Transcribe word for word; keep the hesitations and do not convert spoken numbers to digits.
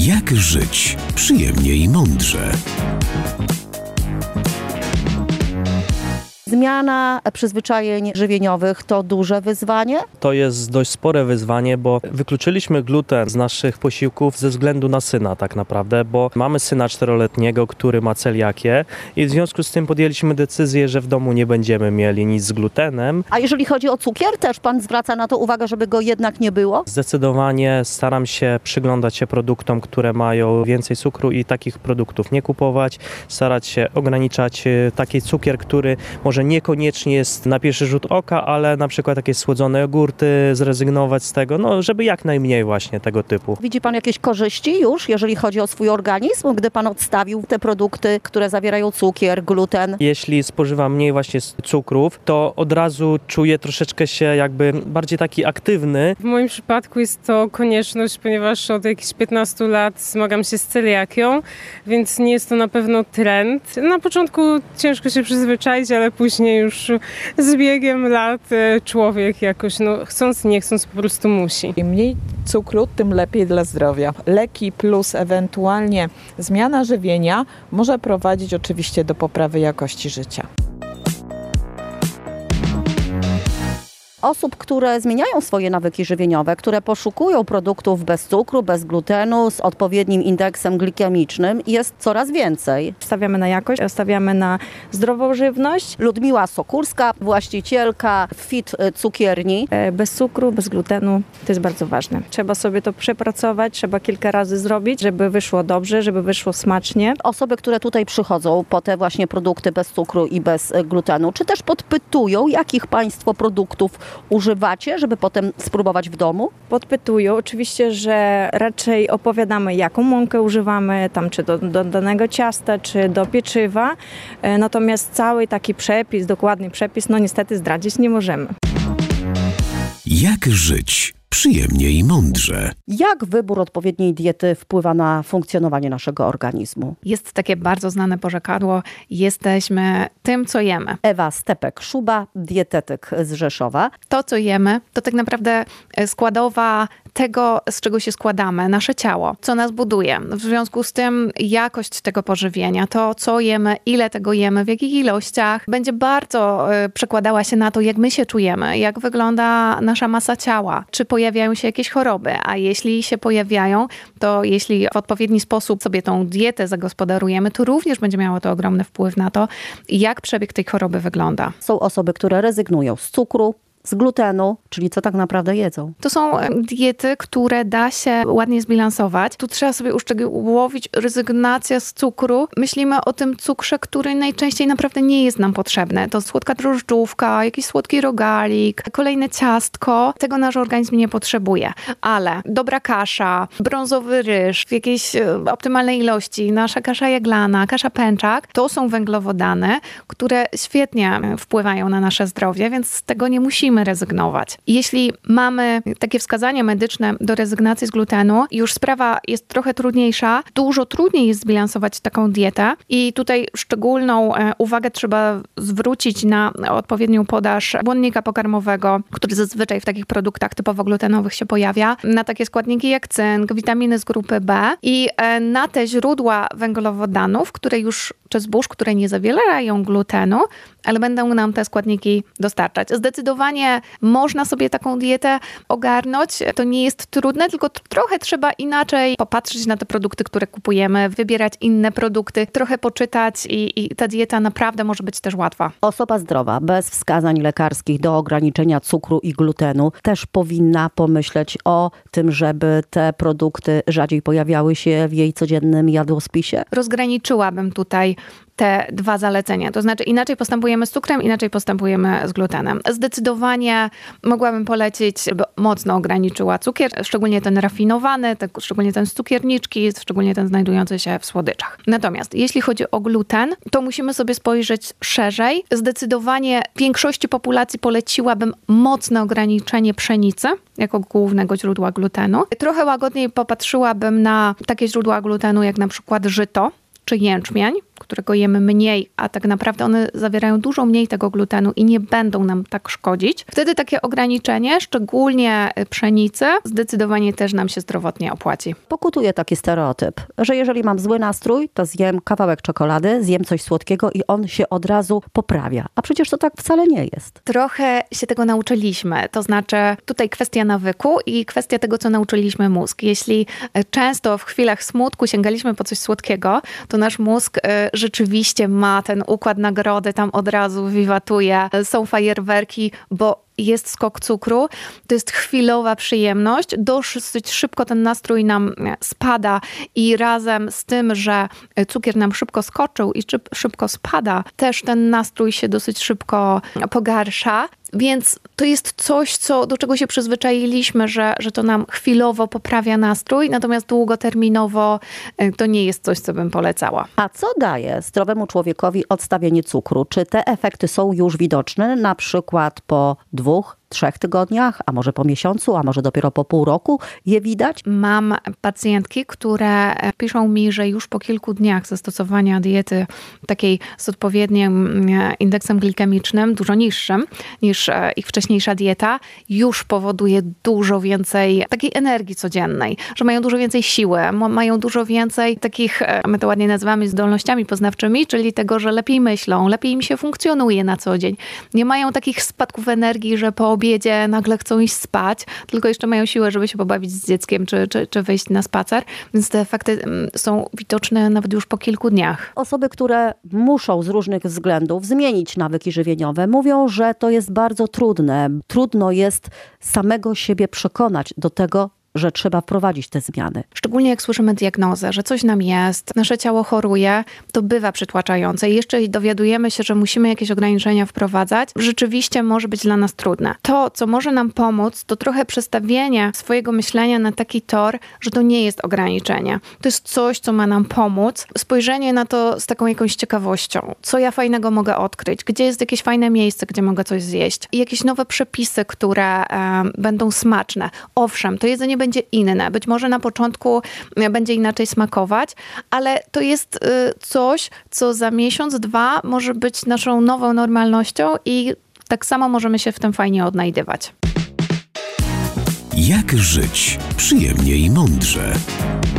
Jak żyć przyjemnie i mądrze? Zmiana przyzwyczajeń żywieniowych to duże wyzwanie? To jest dość spore wyzwanie, bo wykluczyliśmy gluten z naszych posiłków ze względu na syna tak naprawdę, bo mamy syna czteroletniego, który ma celiakię i w związku z tym podjęliśmy decyzję, że w domu nie będziemy mieli nic z glutenem. A jeżeli chodzi o cukier, też pan zwraca na to uwagę, żeby go jednak nie było? Zdecydowanie staram się przyglądać się produktom, które mają więcej cukru i takich produktów nie kupować, starać się ograniczać taki cukier, który może niekoniecznie jest na pierwszy rzut oka, ale na przykład jakieś słodzone jogurty, zrezygnować z tego, no żeby jak najmniej właśnie tego typu. Widzi pan jakieś korzyści już, jeżeli chodzi o swój organizm, gdy pan odstawił te produkty, które zawierają cukier, gluten? Jeśli spożywam mniej właśnie cukrów, to od razu czuję troszeczkę się jakby bardziej taki aktywny. W moim przypadku jest to konieczność, ponieważ od jakichś piętnastu lat zmagam się z celiakią, więc nie jest to na pewno trend. Na początku ciężko się przyzwyczaić, ale później już z biegiem lat człowiek jakoś, no chcąc, nie chcąc, po prostu musi. Im mniej cukru, tym lepiej dla zdrowia. Leki plus ewentualnie zmiana żywienia może prowadzić oczywiście do poprawy jakości życia. Osób, które zmieniają swoje nawyki żywieniowe, które poszukują produktów bez cukru, bez glutenu, z odpowiednim indeksem glikemicznym, jest coraz więcej. Stawiamy na jakość, stawiamy na zdrową żywność. Ludmiła Sokurska, właścicielka Fit Cukierni. Bez cukru, bez glutenu, to jest bardzo ważne. Trzeba sobie to przepracować, trzeba kilka razy zrobić, żeby wyszło dobrze, żeby wyszło smacznie. Osoby, które tutaj przychodzą po te właśnie produkty bez cukru i bez glutenu, czy też podpytują, jakich państwo produktów używacie, żeby potem spróbować w domu? Podpytują. Oczywiście, że raczej opowiadamy, jaką mąkę używamy, tam czy do, do danego ciasta, czy do pieczywa. Natomiast cały taki przepis, dokładny przepis, no niestety zdradzić nie możemy. Jak żyć przyjemnie i mądrze? Jak wybór odpowiedniej diety wpływa na funkcjonowanie naszego organizmu? Jest takie bardzo znane porzekadło: jesteśmy tym, co jemy. Ewa Stepek-Szuba, dietetyk z Rzeszowa. To, co jemy, to tak naprawdę składowa tego, z czego się składamy, nasze ciało, co nas buduje. W związku z tym jakość tego pożywienia, to co jemy, ile tego jemy, w jakich ilościach, będzie bardzo y, przekładała się na to, jak my się czujemy, jak wygląda nasza masa ciała, czy pojawiają się jakieś choroby, a jeśli się pojawiają, to jeśli w odpowiedni sposób sobie tą dietę zagospodarujemy, to również będzie miało to ogromny wpływ na to, jak przebieg tej choroby wygląda. Są osoby, które rezygnują z cukru, z glutenu, czyli co tak naprawdę jedzą. To są diety, które da się ładnie zbilansować. Tu trzeba sobie uszczegółowić rezygnacja z cukru. Myślimy o tym cukrze, który najczęściej naprawdę nie jest nam potrzebny. To słodka drożdżówka, jakiś słodki rogalik, kolejne ciastko. Tego nasz organizm nie potrzebuje. Ale dobra kasza, brązowy ryż w jakiejś optymalnej ilości, nasza kasza jaglana, kasza pęczak, to są węglowodany, które świetnie wpływają na nasze zdrowie, więc z tego nie musimy rezygnować. Jeśli mamy takie wskazania medyczne do rezygnacji z glutenu, już sprawa jest trochę trudniejsza, dużo trudniej jest zbilansować taką dietę i tutaj szczególną uwagę trzeba zwrócić na odpowiednią podaż błonnika pokarmowego, który zazwyczaj w takich produktach typowo glutenowych się pojawia, na takie składniki jak cynk, witaminy z grupy B i na te źródła węglowodanów, które już, czy zbóż, które nie zawierają glutenu, ale będą nam te składniki dostarczać. Zdecydowanie można sobie taką dietę ogarnąć. To nie jest trudne, tylko trochę trzeba inaczej popatrzeć na te produkty, które kupujemy, wybierać inne produkty, trochę poczytać i, i ta dieta naprawdę może być też łatwa. Osoba zdrowa, bez wskazań lekarskich do ograniczenia cukru i glutenu, też powinna pomyśleć o tym, żeby te produkty rzadziej pojawiały się w jej codziennym jadłospisie? Rozgraniczyłabym tutaj te dwa zalecenia. To znaczy inaczej postępujemy z cukrem, inaczej postępujemy z glutenem. Zdecydowanie mogłabym polecić, żeby mocno ograniczyła cukier, szczególnie ten rafinowany, tak, szczególnie ten z cukierniczki, szczególnie ten znajdujący się w słodyczach. Natomiast jeśli chodzi o gluten, to musimy sobie spojrzeć szerzej. Zdecydowanie większości populacji poleciłabym mocne ograniczenie pszenicy jako głównego źródła glutenu. Trochę łagodniej popatrzyłabym na takie źródła glutenu jak na przykład żyto czy jęczmień. którego jemy mniej, a tak naprawdę one zawierają dużo mniej tego glutenu i nie będą nam tak szkodzić, wtedy takie ograniczenie, szczególnie pszenicy, zdecydowanie też nam się zdrowotnie opłaci. Pokutuje taki stereotyp, że jeżeli mam zły nastrój, to zjem kawałek czekolady, zjem coś słodkiego i on się od razu poprawia. A przecież to tak wcale nie jest. Trochę się tego nauczyliśmy, to znaczy tutaj kwestia nawyku i kwestia tego, co nauczyliśmy mózg. Jeśli często w chwilach smutku sięgaliśmy po coś słodkiego, to nasz mózg rzeczywiście ma ten układ nagrody, tam od razu wiwatuje, są fajerwerki, bo jest skok cukru, to jest chwilowa przyjemność, dosyć szybko ten nastrój nam spada i razem z tym, że cukier nam szybko skoczył i szybko spada, też ten nastrój się dosyć szybko pogarsza. Więc to jest coś, co, do czego się przyzwyczailiśmy, że, że to nam chwilowo poprawia nastrój, natomiast długoterminowo to nie jest coś, co bym polecała. A co daje zdrowemu człowiekowi odstawienie cukru? Czy te efekty są już widoczne, na przykład po dwóch, trzech tygodniach, a może po miesiącu, a może dopiero po pół roku je widać? Mam pacjentki, które piszą mi, że już po kilku dniach zastosowania diety takiej z odpowiednim indeksem glikemicznym, dużo niższym niż ich wcześniejsza dieta, już powoduje dużo więcej takiej energii codziennej, że mają dużo więcej siły, mają dużo więcej takich, my to ładnie nazywamy zdolnościami poznawczymi, czyli tego, że lepiej myślą, lepiej im się funkcjonuje na co dzień. Nie mają takich spadków energii, że po obiedzie nagle chcą iść spać, tylko jeszcze mają siłę, żeby się pobawić z dzieckiem, czy, czy, czy wyjść na spacer, więc te efekty są widoczne nawet już po kilku dniach. Osoby, które muszą z różnych względów zmienić nawyki żywieniowe, mówią, że to jest bardzo trudne. Trudno jest samego siebie przekonać do tego, że trzeba wprowadzić te zmiany. Szczególnie jak słyszymy diagnozę, że coś nam jest, nasze ciało choruje, to bywa przytłaczające. I jeszcze dowiadujemy się, że musimy jakieś ograniczenia wprowadzać. Rzeczywiście może być dla nas trudne. To, co może nam pomóc, to trochę przestawienie swojego myślenia na taki tor, że to nie jest ograniczenie. To jest coś, co ma nam pomóc. Spojrzenie na to z taką jakąś ciekawością. Co ja fajnego mogę odkryć? Gdzie jest jakieś fajne miejsce, gdzie mogę coś zjeść? I jakieś nowe przepisy, które e, będą smaczne. Owszem, to jedzenie będzie inne. Być może na początku będzie inaczej smakować, ale to jest coś, co za miesiąc, dwa może być naszą nową normalnością i tak samo możemy się w tym fajnie odnajdywać. Jak żyć przyjemnie i mądrze?